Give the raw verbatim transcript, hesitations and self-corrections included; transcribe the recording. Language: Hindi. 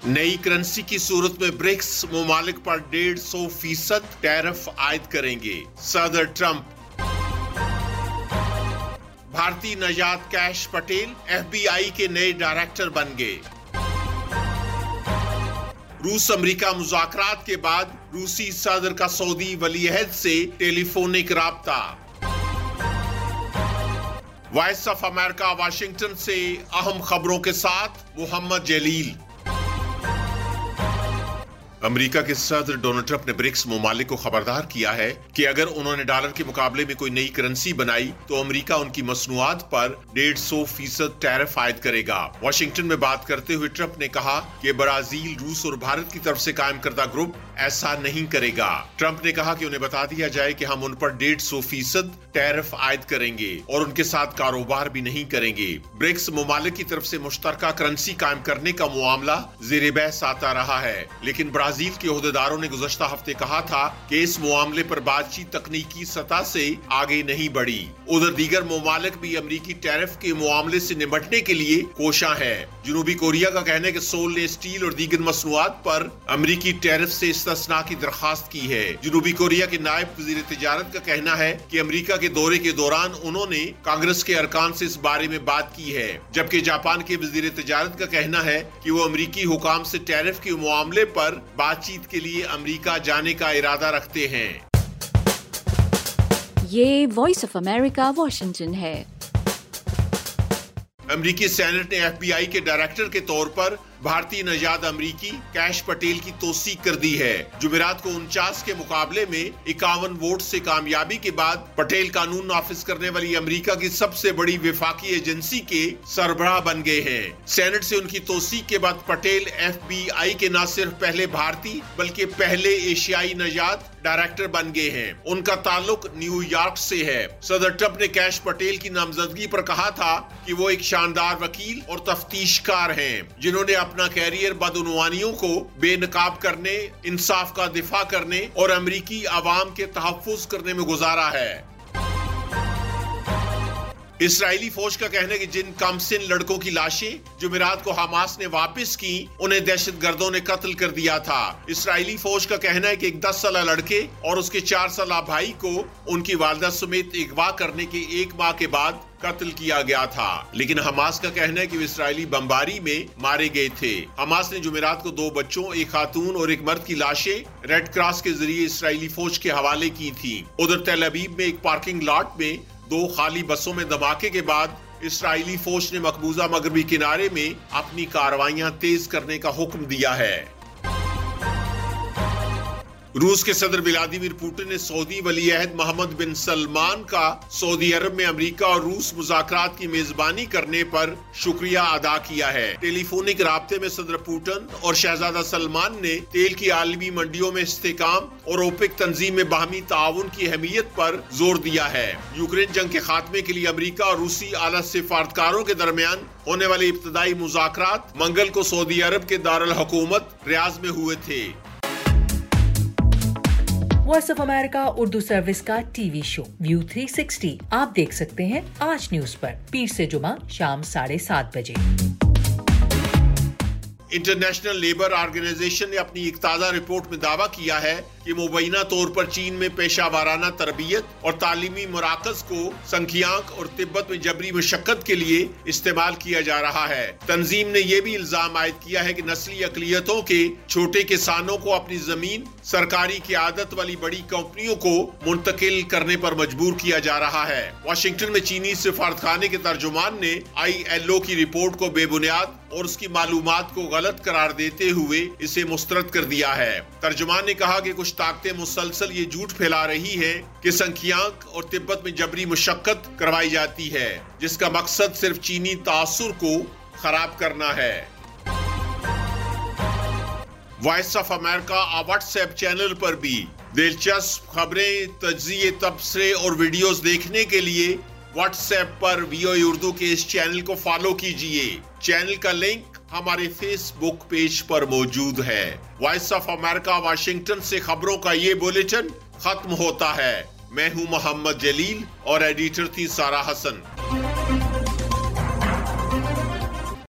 नई करेंसी की सूरत में ब्रिक्स ममालिक पर डेढ़ सौ फीसद टैरिफ आयद करेंगे सदर ट्रंप। भारतीय नजात Kash Patel F B I के नए डायरेक्टर बन गए। रूस अमेरिका मुज़ाकरात के बाद रूसी सदर का सऊदी वली-ए-अहद से टेलीफोनिक राब्ता। वॉइस ऑफ अमेरिका वाशिंगटन से अहम खबरों के साथ मोहम्मद जलील। अमेरिका के सदर डोनाल्ड ट्रंप ने ब्रिक्स ममालिक को खबरदार किया है कि अगर उन्होंने डॉलर के मुकाबले में कोई नई करेंसी बनाई तो अमेरिका उनकी मसनूआत पर डेढ़ सौ फीसद टैरिफ आयद करेगा। वाशिंगटन में बात करते हुए ट्रंप ने कहा कि ब्राजील, रूस और भारत की तरफ से कायम करदा ग्रुप ऐसा नहीं करेगा। ट्रंप ने कहा कि उन्हें बता दिया जाए कि हम उन पर डेढ़ सौ फीसद टैरिफ आयद करेंगे और उनके साथ कारोबार भी नहीं करेंगे। ब्रिक्स ममालिक की तरफ से मुश्तरका करेंसी कायम करने का मामला ज़ेर बहस आता रहा है, लेकिन ब्राजील के ओहदेदारों ने गुज़श्ता हफ्ते कहा था कि इस मामले पर बातचीत तकनीकी सतह से आगे नहीं बढ़ी। उधर दीगर ममालिक भी अमेरिकी टैरिफ के मामले से निपटने के लिए कोशां है। जनूबी कोरिया का कहना है कि सोल ने स्टील और दीगर मसनूआत पर अमेरिकी टैरिफ से इस्तिस्ना की दरखास्त की है। जनूबी कोरिया के नायब वज़ीर तिजारत का कहना है कि अमेरिका के दौरे के दौरान उन्होंने कांग्रेस के अरकान से इस बारे में बात की है, जबकि जापान के वज़ीर तिजारत का कहना है कि वो अमेरिकी हुकाम से टैरिफ के मामले पर बातचीत के लिए अमेरिका जाने का इरादा रखते हैं। ये वॉइस ऑफ अमेरिका वाशिंगटन है। अमेरिकी सेनेट ने एफ बी आई के डायरेक्टर के तौर पर भारतीय नजात अमरीकी कैश पटेल की तौसीक कर दी है। जुमेरात को उनचास के मुकाबले में इक्यावन वोट से कामयाबी के बाद पटेल कानून नाफिज करने वाली अमेरिका की सबसे बड़ी विफाकी एजेंसी के सरबराह बन गए हैं। सेनेट से उनकी तौसीक के बाद पटेल एफ बी आई के न सिर्फ पहले भारतीय बल्कि पहले एशियाई नजात डायरेक्टर बन गए हैं। उनका ताल्लुक न्यूयॉर्क से है। सदर ट्रंप ने कैश पटेल की नामजदगी पर कहा था कि वो एक शानदार वकील और तफ्तीशकार हैं, जिन्होंने अपना कैरियर बदउनवानियों को बेनकाब करने, इंसाफ का दिफा करने और अमेरिकी अवाम के तहफ्फुज़ करने में गुजारा है। इसराइली फौज का कहना है कि जिन कमसिन लड़कों की लाशें जुमेरात को हमास ने वापस की, उन्हें दहशतगर्दों ने कत्ल कर दिया था। इसराइली फौज का कहना है कि एक दस साल लड़के और उसके चार साल भाई को उनकी वालिदा समेत अगवा करने के एक माह के बाद कत्ल किया गया था, लेकिन हमास का कहना है कि वे इसराइली बमबारी में मारे गए थे। हमास ने जुमेरात को दो बच्चों, एक खातून और एक मर्द की लाशें रेड क्रॉस के जरिए इसराइली फौज के हवाले की थी। उधर तेल अवीव में एक पार्किंग लॉट में दो खाली बसों में धमाके के बाद इसराइली फौज ने मकबूजा मगरबी किनारे में अपनी कार्रवाइयां तेज करने का हुक्म दिया है। रूस के सदर व्लादिमीर पुतिन ने सऊदी वली-ए-अहद मोहम्मद बिन सलमान का सऊदी अरब में अमेरिका और रूस मुज़ाकरात की मेजबानी करने पर शुक्रिया अदा किया है। टेलीफोनिक राब्ते में सदर पुतिन और शहजादा सलमान ने तेल की आलमी मंडियों में इस्तेकाम और ओपेक तंजीम में बाहमी ताउन की अहमियत पर जोर दिया है। यूक्रेन जंग के खात्मे के लिए अमेरिका और रूसी आला सिफारतकारों के दरमियान होने वाले इब्तदाई मुज़ाकरात मंगल को सऊदी अरब के दारुल हुकूमत रियाज में हुए थे। Voice of America Urdu service का TV show view three sixty आप देख सकते हैं आज न्यूज पर पीर से जुमा शाम साढ़े सात बजे। इंटरनेशनल लेबर ऑर्गेनाइजेशन ने अपनी एक ताज़ा रिपोर्ट में दावा किया है कि मुबैना तौर पर चीन में पेशा वाराना तरबियत और तालीमी मराकज को संखियांक और तिब्बत में जबरी मशक्कत के लिए इस्तेमाल किया जा रहा है। तंजीम ने यह भी इल्जाम आयद किया है कि नस्ली अकलियतों के छोटे किसानों को अपनी जमीन सरकारी क़ियादत वाली बड़ी कंपनियों को मुंतकिल करने पर मजबूर किया जा रहा है। वाशिंगटन में चीनी सिफारतखाने के तर्जुमान ने आई एल ओ की रिपोर्ट को बेबुनियाद और उसकी मालूमात को गलत करार देते हुए इसे मुस्तरद कर दिया है। तर्जुमान ने कहा कि कुछ ताकतें मुसलसल ये झूठ फैला रही है कि संखियांक और तिब्बत में जबरी मुशक्कत करवाई जाती है, जिसका मकसद सिर्फ चीनी तासुर को खराब करना है। Voice of America WhatsApp channel पर भी दिलचस्प खबरें, तज्जिए, तबसरे और वीडियोस देखने के लिए व्हाट्सएप पर वीओ उर्दू के इस चैनल को फॉलो कीजिए। चैनल का लिंक हमारे फेसबुक पेज पर मौजूद है। वॉइस ऑफ अमेरिका वाशिंगटन से खबरों का ये बुलेटिन खत्म होता है। मैं हूं मोहम्मद जलील और एडिटर थी सारा हसन।